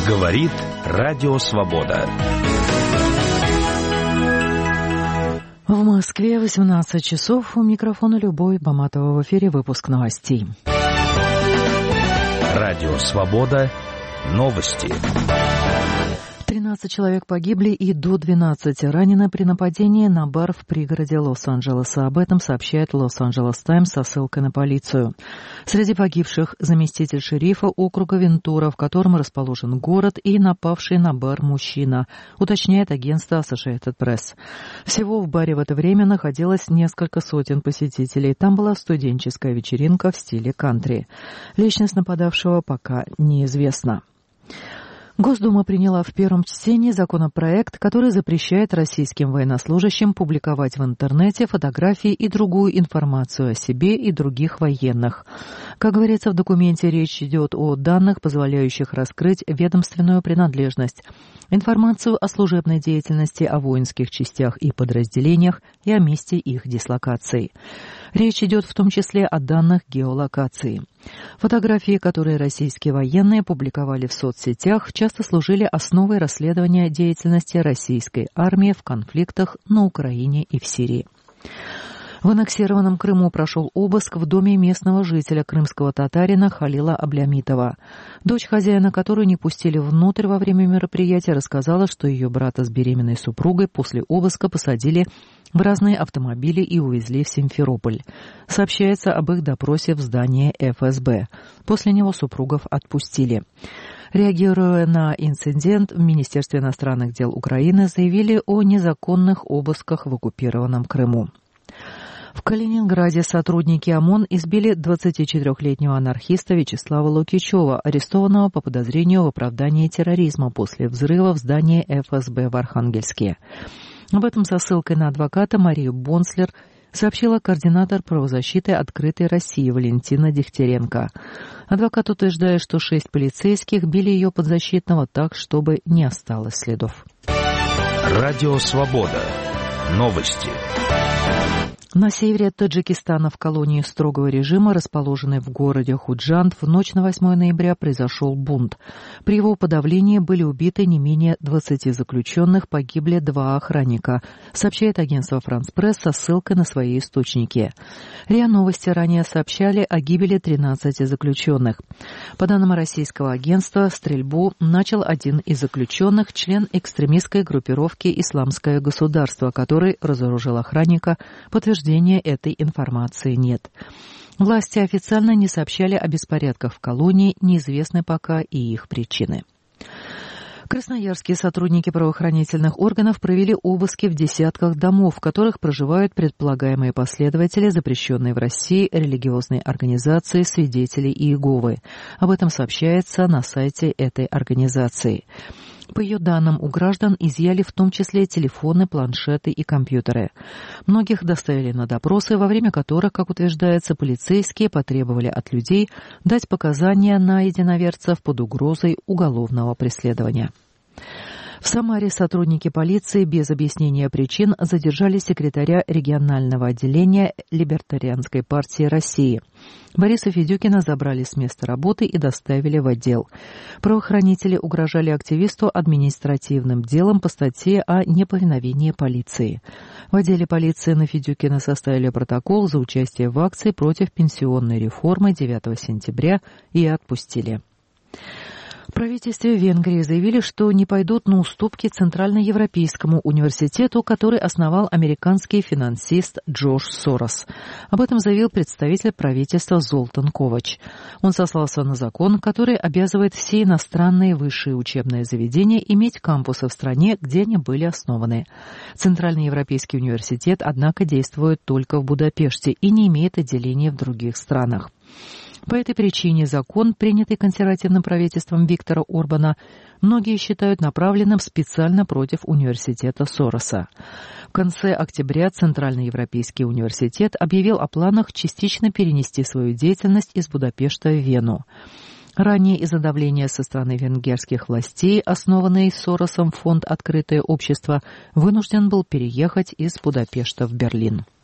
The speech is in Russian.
Говорит Радио Свобода. В Москве 18 часов. У микрофона Любовь Баматова. В эфире выпуск новостей. Радио Свобода. Новости. 13 человек погибли и до 12 ранены при нападении на бар в пригороде Лос-Анджелеса. Об этом сообщает Лос-Анджелес Таймс со ссылкой на полицию. Среди погибших заместитель шерифа округа Вентура, в котором расположен город, и напавший на бар мужчина, уточняет агентство Associated Press. Всего в баре в это время находилось несколько сотен посетителей. Там была студенческая вечеринка в стиле кантри. Личность нападавшего пока неизвестна. Госдума приняла в первом чтении законопроект, который запрещает российским военнослужащим публиковать в интернете фотографии и другую информацию о себе и других военных. Как говорится в документе, речь идет о данных, позволяющих раскрыть ведомственную принадлежность, информацию о служебной деятельности, о воинских частях и подразделениях и о месте их дислокации. Речь идет в том числе о данных геолокации. Фотографии, которые российские военные публиковали в соцсетях, часто служили основой расследования деятельности российской армии в конфликтах на Украине и в Сирии. В аннексированном Крыму прошел обыск в доме местного жителя, крымского татарина Халила Аблямитова. Дочь хозяина, которую не пустили внутрь во время мероприятия, рассказала, что ее брата с беременной супругой после обыска посадили в разные автомобили и увезли в Симферополь. Сообщается об их допросе в здании ФСБ. После него супругов отпустили. Реагируя на инцидент, в Министерстве иностранных дел Украины заявили о незаконных обысках в оккупированном Крыму. В Калининграде сотрудники ОМОН избили 24-летнего анархиста Вячеслава Лукичева, арестованного по подозрению в оправдании терроризма после взрыва в здании ФСБ в Архангельске. Об этом со ссылкой на адвоката Марию Бонслер сообщила координатор правозащиты «Открытой России» Валентина Дегтяренко. Адвокат утверждает, что 6 полицейских били ее подзащитного так, чтобы не осталось следов. Радио Свобода. Новости. На севере Таджикистана в колонии строгого режима, расположенной в городе Худжанд, в ночь на 8 ноября произошел бунт. При его подавлении были убиты не менее 20 заключенных, погибли 2 охранника, сообщает агентство «Франс Пресс» со ссылкой на свои источники. РИА Новости ранее сообщали о гибели 13 заключенных. По данным российского агентства, стрельбу начал один из заключенных, член экстремистской группировки «Исламское государство», который разоружил охранника. Подтверждения этой информации нет. Власти официально не сообщали о беспорядках в колонии, неизвестны пока и их причины. Красноярские сотрудники правоохранительных органов провели обыски в десятках домов, в которых проживают предполагаемые последователи запрещенной в России религиозной организации «Свидетели Иеговы». Об этом сообщается на сайте этой организации. По ее данным, у граждан изъяли в том числе телефоны, планшеты и компьютеры. Многих доставили на допросы, во время которых, как утверждается, полицейские потребовали от людей дать показания на единоверцев под угрозой уголовного преследования. В Самаре сотрудники полиции без объяснения причин задержали секретаря регионального отделения Либертарианской партии России. Бориса Федюкина забрали с места работы и доставили в отдел. Правоохранители угрожали активисту административным делом по статье о неповиновении полиции. В отделе полиции на Федюкина составили протокол за участие в акции против пенсионной реформы 9 сентября и отпустили. В правительстве Венгрии заявили, что не пойдут на уступки Центральноевропейскому университету, который основал американский финансист Джордж Сорос. Об этом заявил представитель правительства Золтан Ковач. Он сослался на закон, который обязывает все иностранные высшие учебные заведения иметь кампусы в стране, где они были основаны. Центральноевропейский университет, однако, действует только в Будапеште и не имеет отделений в других странах. По этой причине закон, принятый консервативным правительством Виктора Орбана, многие считают направленным специально против университета Сороса. В конце октября Центральноевропейский университет объявил о планах частично перенести свою деятельность из Будапешта в Вену. Ранее из-за давления со стороны венгерских властей, основанный Соросом фонд «Открытое общество», вынужден был переехать из Будапешта в Берлин.